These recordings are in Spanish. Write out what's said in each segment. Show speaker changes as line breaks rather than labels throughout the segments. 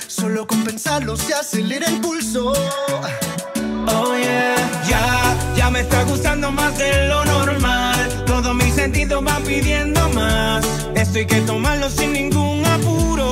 Solo con pensarlo se acelera el pulso.
Oh yeah, ya me está gustando más de lo normal. Todos mis sentidos van pidiendo más. Esto hay que tomarlo sin ningún apuro.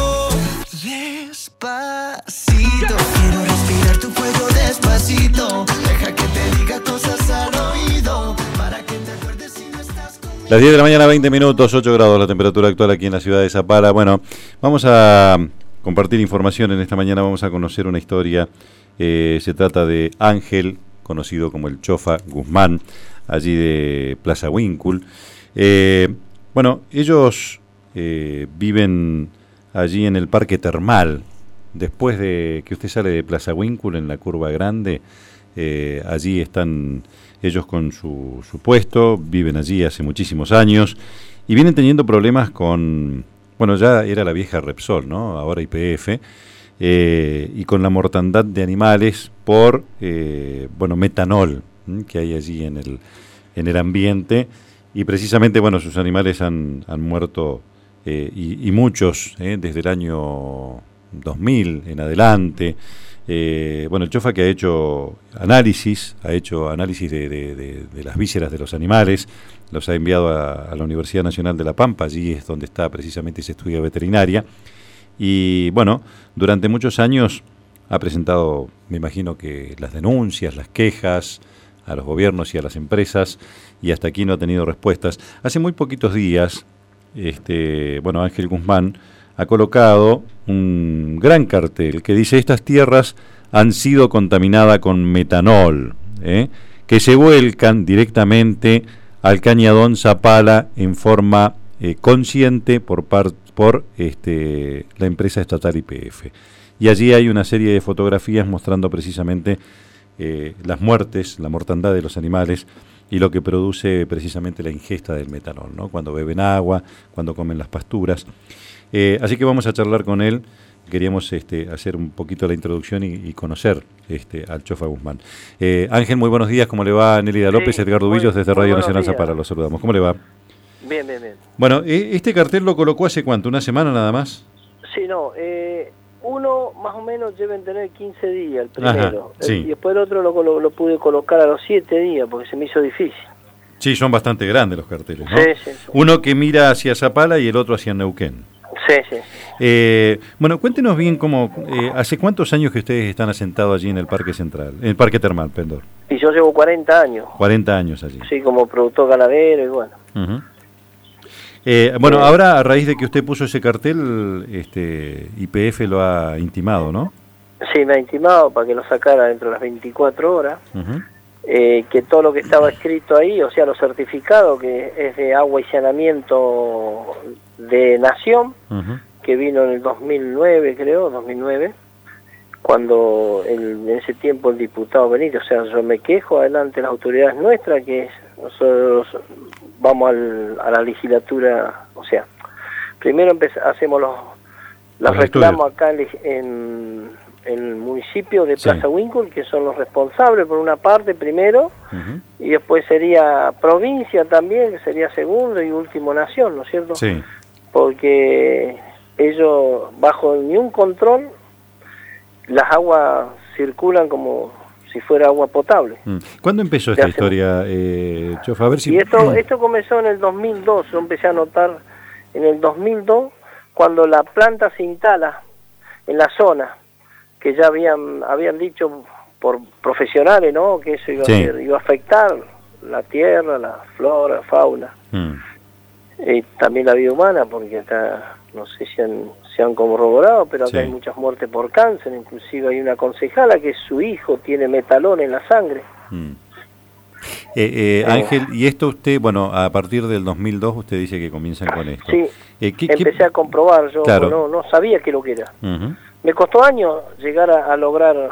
Despacito, quiero respirar tu cuello despacito. Deja que te diga cosas al oído, para que te acuerdes si no estás conmigo.
Las 10 de la mañana, 20 minutos, 8 grados la temperatura actual aquí en la ciudad de Zapala. Bueno, vamos a compartir información en esta mañana, vamos a conocer una historia. Se trata de Ángel, conocido como el Chofa Guzmán, allí de Plaza Winkle. Bueno, ellos viven allí en el Parque Termal. Después de que usted sale de Plaza Winkle en la curva grande, allí están ellos con su puesto, viven allí hace muchísimos años y vienen teniendo problemas con, bueno, ya era la vieja Repsol, ¿no? Ahora YPF. Y con la mortandad de animales por metanol que hay allí en el ambiente, y precisamente sus animales han muerto y muchos desde el año 2000 en adelante. El Chofa, que ha hecho análisis de las vísceras de los animales, los ha enviado a la Universidad Nacional de La Pampa, allí es donde está precisamente ese estudio de veterinaria. Y durante muchos años ha presentado, me imagino que las denuncias, las quejas a los gobiernos y a las empresas, y hasta aquí no ha tenido respuestas. Hace muy poquitos días, Ángel Guzmán ha colocado un gran cartel que dice: estas tierras han sido contaminadas con metanol, que se vuelcan directamente al cañadón Zapala en forma consciente por la empresa estatal YPF. Y allí hay una serie de fotografías mostrando precisamente las muertes, la mortandad de los animales y lo que produce precisamente la ingesta del metanol, ¿no? Cuando beben agua, cuando comen las pasturas. Así que vamos a charlar con él. Queríamos hacer un poquito la introducción y conocer al Chofa Guzmán. Ángel, muy buenos días. ¿Cómo le va? Nélida López, Edgardo Villos desde Radio Nacional Zapala. Los saludamos. ¿Cómo le va?
Bien.
Bueno, ¿este cartel lo colocó hace cuánto? ¿Una semana nada más?
Sí, uno más o menos deben tener 15 días, el primero.
Ajá, sí.
Y después el otro lo pude colocar a los 7 días porque se me hizo difícil.
Sí, son bastante grandes los carteles, ¿no?
Sí.
Uno que mira hacia Zapala y el otro hacia Neuquén.
Sí.
Cuéntenos bien ¿hace cuántos años que ustedes están asentados allí en el Parque Central, en el Parque Termal, perdón?
Y yo llevo 40 años.
40 años allí.
Sí, como productor ganadero y bueno.
Uh-huh. Ahora, a raíz de que usted puso ese cartel, YPF lo ha intimado, ¿no?
Sí, me ha intimado para que lo sacara dentro de las 24 horas.
Uh-huh.
Que todo lo que estaba escrito ahí, o sea, lo certificado, que es de agua y saneamiento de Nación,
uh-huh,
que vino en el 2009, cuando en ese tiempo el diputado Benítez, o sea, yo me quejo adelante de las autoridades nuestras, que nosotros vamos a la legislatura, o sea, primero hacemos los reclamos acá en el municipio de Plaza Winkle, que son los responsables por una parte primero,
uh-huh,
y después sería provincia también, que sería segundo, y último Nación, ¿no es cierto?
Sí.
Porque ellos, bajo ningún control, las aguas circulan como si fuera agua potable.
¿Cuándo empezó esta historia, Chofa? A ver si...
Y esto comenzó en el 2002, yo empecé a notar en el 2002, cuando la planta se instala en la zona, que ya habían dicho por profesionales, ¿no?, que eso iba a afectar la tierra, la flora, fauna, y también la vida humana, porque acá no sé si se han corroborado, pero acá hay muchas muertes por cáncer. Inclusive hay una concejala que su hijo tiene metalón en la sangre.
Ángel, y esto usted, a partir del 2002 usted dice que comienzan con esto.
Sí, empecé a comprobar, yo no sabía qué lo que era.
Uh-huh.
Me costó años llegar a lograr,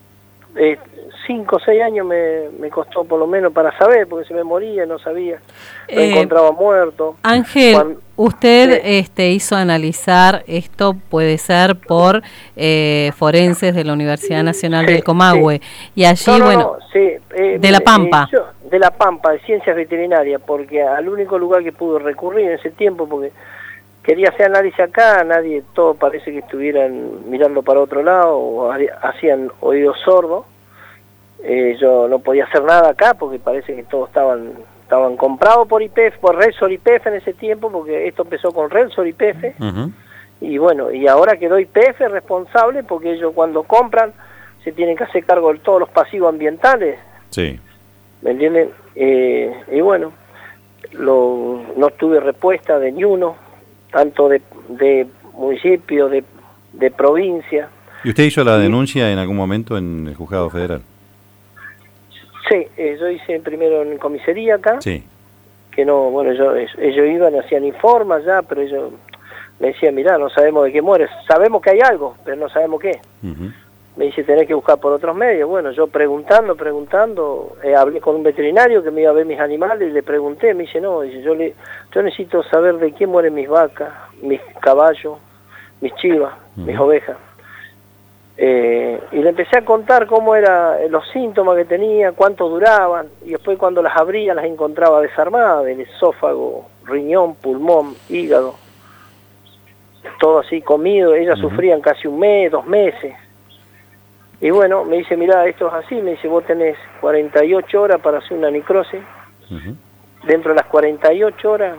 5 o 6 años me costó por lo menos para saber, porque se me moría, no sabía, lo encontraba muerto.
Ángel, usted hizo analizar, esto puede ser por forenses de la Universidad Nacional del Comahue, y allí, de La Pampa.
De La Pampa, de Ciencias Veterinarias, porque al único lugar que pude recurrir en ese tiempo, porque quería hacer análisis acá, nadie, todo parece que estuvieran mirando para otro lado o hacían oídos sordos. Yo no podía hacer nada acá porque parece que todos estaban comprados por YPF, por Repsol YPF en ese tiempo, porque esto empezó con Repsol YPF. Y bueno, y ahora quedó YPF responsable porque ellos cuando compran se tienen que hacer cargo de todos los pasivos ambientales.
Sí.
¿Me entienden? Y bueno, no tuve respuesta de ni uno, tanto de municipio, de provincia.
¿Y usted hizo la denuncia en algún momento en el Juzgado Federal?
Sí, yo hice primero en comisaría acá.
Sí.
Que no, bueno, ellos iban, hacían informes ya, pero ellos me decían, mirá, no sabemos de qué muere, sabemos que hay algo, pero no sabemos qué. Me dice, tenés que buscar por otros medios. Bueno, yo preguntando, hablé con un veterinario que me iba a ver mis animales y le pregunté, me dice, no, dice, yo necesito saber de qué mueren mis vacas, mis caballos, mis chivas, mis ovejas. Y le empecé a contar cómo eran los síntomas que tenía, cuánto duraban, y después cuando las abría las encontraba desarmadas, del esófago, riñón, pulmón, hígado, todo así comido. Ellas sufrían casi un mes, 2 meses. Y bueno, me dice, mirá, esto es así, me dice, vos tenés 48 horas para hacer una necrosis. Dentro de las 48 horas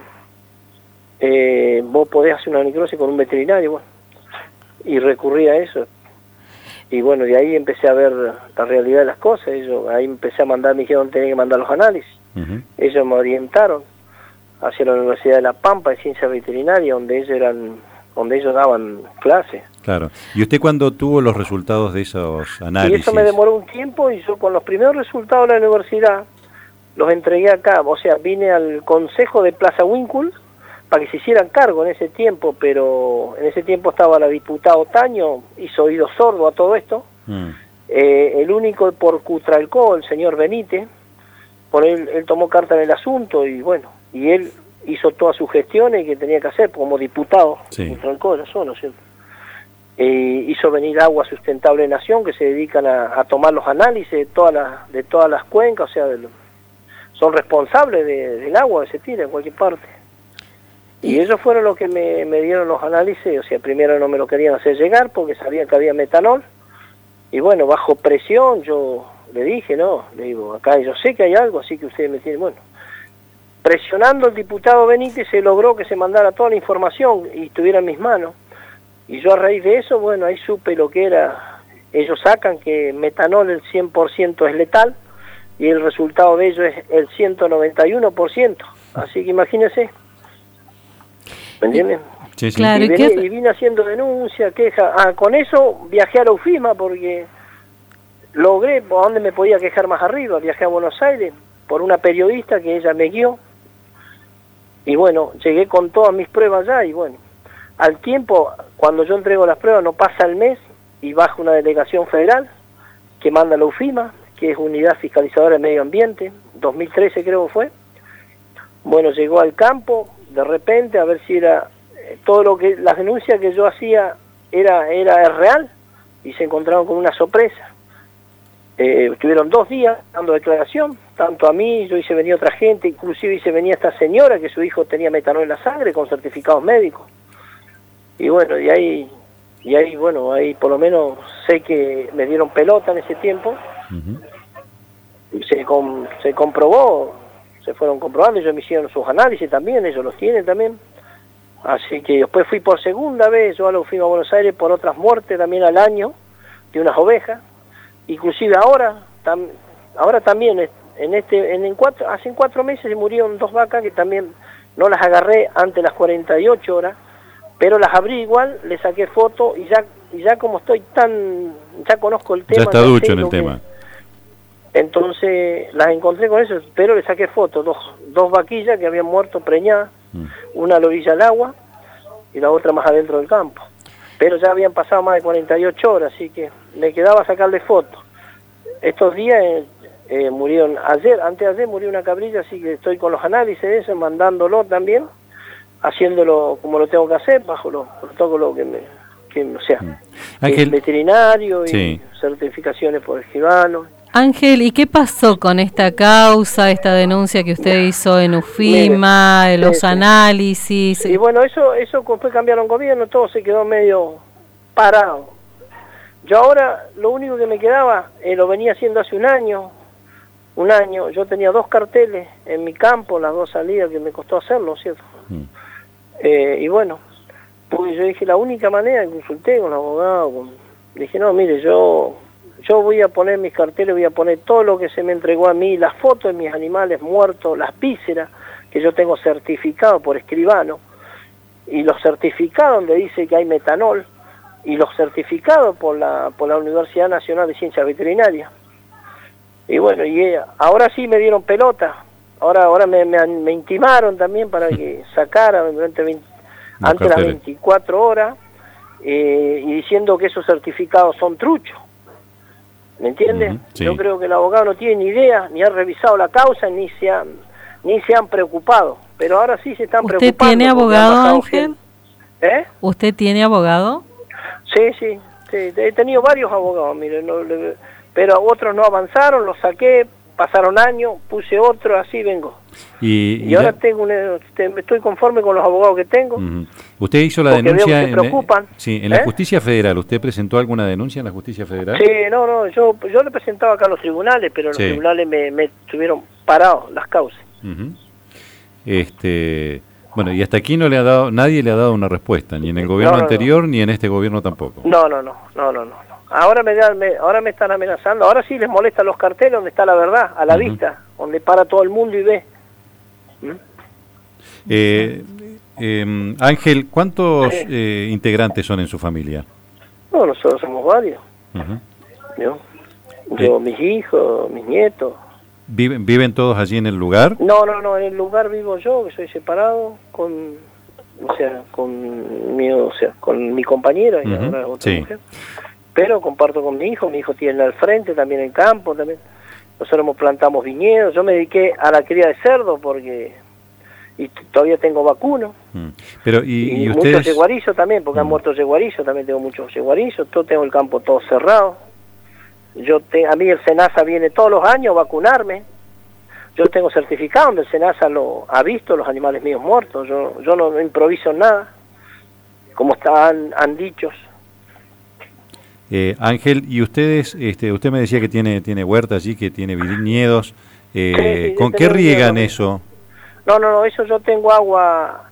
vos podés hacer una necrosis con un veterinario. Bueno, y recurrí a eso. Y bueno, de ahí empecé a ver la realidad de las cosas. Ahí empecé a mandar, me dijeron, tenía que mandar los análisis. Ellos me orientaron hacia la Universidad de La Pampa de Ciencias Veterinarias, donde ellos daban clases.
Claro. ¿Y usted cuándo tuvo los resultados de esos análisis?
Y eso me demoró un tiempo, y yo con los primeros resultados de la universidad los entregué acá. O sea, vine al consejo de Plaza Winkle para que se hicieran cargo en ese tiempo, pero en ese tiempo estaba la diputada Otaño, hizo oído sordo a todo esto. El único por Cutralcó, el señor Benítez, por él tomó carta en el asunto, y bueno, y él hizo todas sus gestiones que tenía que hacer como diputado. Cutralcó era solo, ¿cierto? Hizo venir Agua Sustentable Nación, que se dedican a tomar los análisis de todas las cuencas, o sea, son responsables del agua que se tira en cualquier parte. Y ellos fueron los que me dieron los análisis. O sea, primero no me lo querían hacer llegar porque sabían que había metanol. Y bueno, bajo presión yo le dije, no, le digo, acá yo sé que hay algo, así que ustedes me tienen, bueno. Presionando al diputado Benítez se logró que se mandara toda la información y estuviera en mis manos. Y yo a raíz de eso, bueno, ahí supe lo que era. Ellos sacan que metanol el 100% es letal y el resultado de ello es el 191%. Así que imagínense. ¿Me entienden?
Sí, sí.
Claro,
y vine haciendo denuncia, queja. Con eso viajé a la UFIMA porque logré por dónde me podía quejar más arriba. Viajé a Buenos Aires por una periodista que ella me guió. Y bueno, llegué con todas mis pruebas ya y bueno, al tiempo, cuando yo entrego las pruebas, no pasa el mes y baja una delegación federal que manda la UFIMA, que es Unidad Fiscalizadora de Medio Ambiente, 2013 creo que fue. Bueno, llegó al campo de repente a ver si era todo lo que las denuncias que yo hacía era real, y se encontraron con una sorpresa. Estuvieron 2 días dando declaración, tanto a mí, yo hice venir otra gente, inclusive hice venir esta señora que su hijo tenía metanol en la sangre con certificados médicos. Y bueno, y ahí bueno, ahí por lo menos sé que me dieron pelota en ese tiempo. Se comprobó, se fueron comprobando, ellos me hicieron sus análisis también, ellos los tienen también. Así que después fui por segunda vez, yo fui a Buenos Aires por otras muertes también al año de unas ovejas. Inclusive ahora también hace 4 meses murieron 2 vacas que también no las agarré antes las 48 horas, pero las abrí igual, le saqué foto y ya como estoy ya conozco el tema.
Ya está ducho en el tema.
Entonces las encontré con eso, pero le saqué fotos, dos vaquillas que habían muerto preñadas, una a la orilla del agua y la otra más adentro del campo. Pero ya habían pasado más de 48 horas, así que me quedaba sacarle fotos. Estos días murieron, antes de ayer murió una cabrilla, así que estoy con los análisis de eso, mandándolo también, haciéndolo como lo tengo que hacer, bajo los protocolos que o sea,
Ángel,
veterinario y
sí,
certificaciones por escribano.
Ángel, ¿y qué pasó con esta causa, esta denuncia que usted hizo en UFIMA,
Mire,
los análisis?
Y bueno, eso después cambiaron gobierno, todo se quedó medio parado. Yo ahora, lo único que me quedaba, lo venía haciendo hace un año, yo tenía 2 carteles en mi campo, las 2 salidas que me costó hacerlo, ¿cierto? Y bueno, pues yo dije, la única manera, consulté con el abogado, dije, no, mire, yo voy a poner mis carteles, voy a poner todo lo que se me entregó a mí, las fotos de mis animales muertos, las vísceras, que yo tengo certificado por escribano, y los certificados donde dice que hay metanol, y los certificados por la Universidad Nacional de Ciencias Veterinarias. Y bueno, ahora sí me dieron pelota, ahora me intimaron también para que sacara antes de las 24 horas, y diciendo que esos certificados son truchos. ¿Me entiendes?
Sí.
Yo creo que el abogado no tiene ni idea, ni ha revisado la causa, ni se han preocupado. Pero ahora sí se están preocupando.
¿Usted tiene abogado, Ángel?
¿Eh?
¿Usted tiene abogado?
Sí. He tenido varios abogados, mire, pero otros no avanzaron, los saqué, pasaron años, puse otro, así vengo. Y ahora estoy conforme con los abogados que tengo.
¿Usted hizo la denuncia
en
la Justicia Federal? ¿Usted presentó alguna denuncia en la Justicia Federal?
Sí, no, yo le presentaba acá a los tribunales, pero los tribunales me tuvieron parados las causas.
Bueno, y hasta aquí nadie le ha dado una respuesta, ni en el gobierno anterior, ni en este gobierno tampoco. No. Ahora me están amenazando, ahora sí les molestan los carteles donde está la verdad, a la vista, donde para todo el mundo y ve. Ángel, ¿cuántos integrantes son en su familia?
No, nosotros somos varios. Yo, mis hijos, mis nietos.
¿Viven todos allí en el lugar?
No, en el lugar vivo yo, que soy separado con mi compañera y ahora otra mujer. Pero comparto con mi hijo tiene al frente, también el campo, también. Nosotros plantamos viñedos, yo me dediqué a la cría de cerdo y todavía tengo vacuno.
Pero y
ustedes... muchos yeguarizos también, porque han muerto yeguarizos, también tengo muchos yeguarizos, tengo el campo todo cerrado. A mí el SENASA viene todos los años a vacunarme. Yo tengo certificado donde el SENASA ha visto los animales míos muertos. Yo no improviso nada, como han dicho.
Ángel, y ustedes, usted me decía que tiene huerta allí, que tiene viñedos.
Sí,
¿Con qué riegan eso?
No, eso yo tengo agua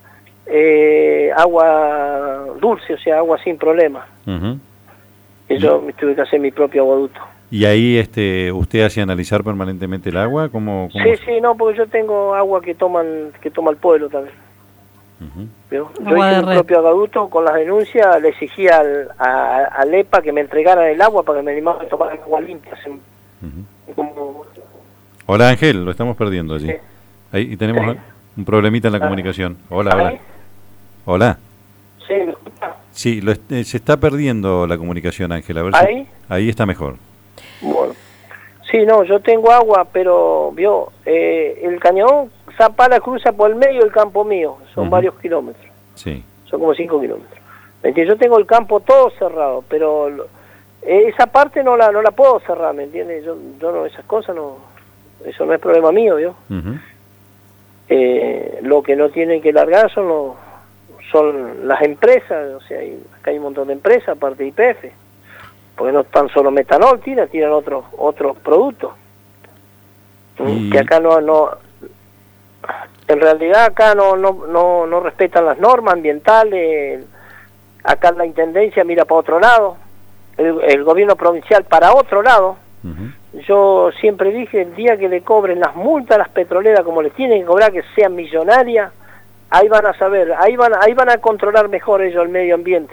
dulce, o sea, agua sin problema. Y yo me tuve que hacer mi propio aguaducto.
¿Y ahí usted hace analizar permanentemente el agua? ¿Cómo?
Sí, porque yo tengo agua que toma el pueblo también. Yo hice mi propio aguaducto, con las denuncias le exigía al EPA que me entregaran el agua para que me animara a tomar agua limpia.
Hola Ángel, lo estamos perdiendo allí. Ahí tenemos un problemita en la comunicación. Hola.
Sí, ¿me escucha?
Sí, se está perdiendo la comunicación, Ángel. A ver
¿Ahí?
Ahí está mejor.
Bueno. Sí, yo tengo agua, pero el cañón Zapala cruza por el medio del campo mío. Son varios kilómetros.
Sí.
Son como 5 kilómetros. Yo tengo el campo todo cerrado, pero esa parte no la puedo cerrar, ¿me entiendes? Yo no, esas cosas no... Eso no es problema mío, ¿vio? Lo que no tienen que largar son las empresas, o sea, acá hay un montón de empresas, aparte de YPF, porque no tan solo metanol, tiran otros productos. Que acá no en realidad acá no respetan las normas ambientales. Acá la intendencia mira para otro lado, el gobierno provincial para otro lado. Yo siempre dije, el día que le cobren las multas a las petroleras como les tienen que cobrar, que sean millonarias, ahí van a saber, ahí van a controlar mejor ellos el medio ambiente.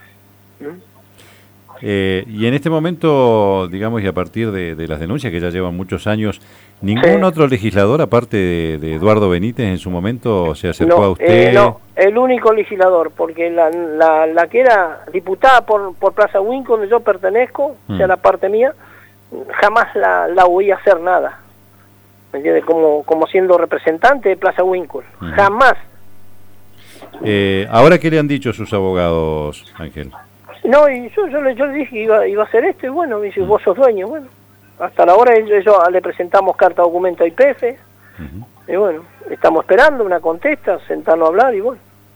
Y en este momento, digamos, y a partir de las denuncias que ya llevan muchos años, ¿ningún otro legislador, aparte de Eduardo Benítez, en su momento se acercó a usted?
No, el único legislador, porque la que era diputada por Plaza Winkle, donde yo pertenezco, o sea, la parte mía, jamás la oí hacer nada. ¿Me entiendes? Como siendo representante de Plaza Winkle. Jamás.
¿Ahora qué le han dicho sus abogados, Ángel?
No, y yo le dije que iba a hacer esto, y bueno, me dice, vos sos dueño, bueno. hasta la hora ellos le presentamos carta documento a YPF, y bueno, estamos esperando una contesta, sentarnos a hablar y bueno.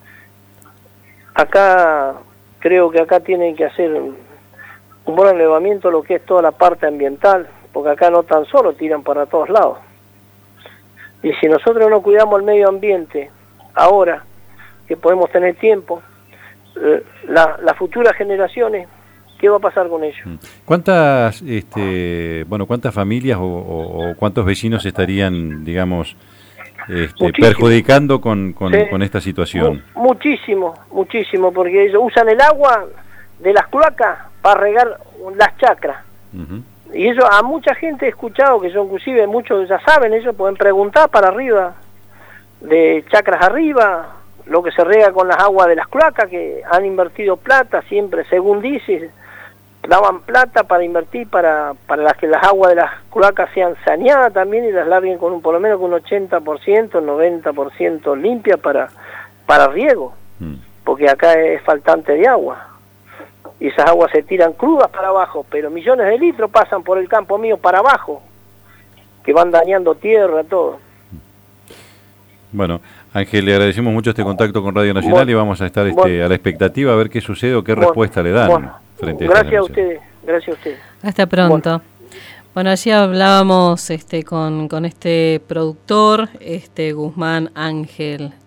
Acá, creo que acá tienen que hacer un buen elevamiento lo que es toda la parte ambiental, porque acá no tan solo tiran para todos lados. Y si nosotros no cuidamos el medio ambiente, ahora que podemos tener tiempo, las futuras generaciones, ¿qué va a pasar con ellos?
¿Cuántas familias o cuántos vecinos estarían, digamos, perjudicando con esta situación? Muchísimo, porque ellos usan el agua de las cloacas para regar las chacras. Y eso a mucha gente he escuchado, que yo inclusive muchos ya saben, ellos pueden preguntar para arriba, de chacras arriba, lo que se riega con las aguas de las cloacas, que han invertido plata siempre, según dice, daban plata para invertir para que las aguas de las cloacas sean saneadas también y las larguen con por lo menos con un 80%, 90% limpia para riego, porque acá es faltante de agua. Y esas aguas se tiran crudas para abajo, pero millones de litros pasan por el campo mío para abajo, que van dañando tierra, todo. Bueno, Ángel, le agradecemos mucho este contacto con Radio Nacional y vamos a estar a la expectativa a ver qué sucede o qué respuesta le dan frente a
gracias a ustedes.
Hasta pronto. Bueno, allí hablábamos con este productor, Guzmán Ángel.